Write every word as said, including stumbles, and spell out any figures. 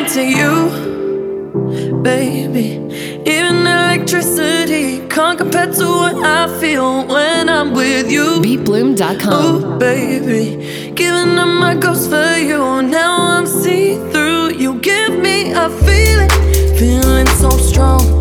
into you, baby. Even electricity can't compare to what I feel when I'm with you. beat bloom dot com. Ooh, baby, giving up my ghost for you. Now I'm see-through. You give me a feeling, feeling so strong.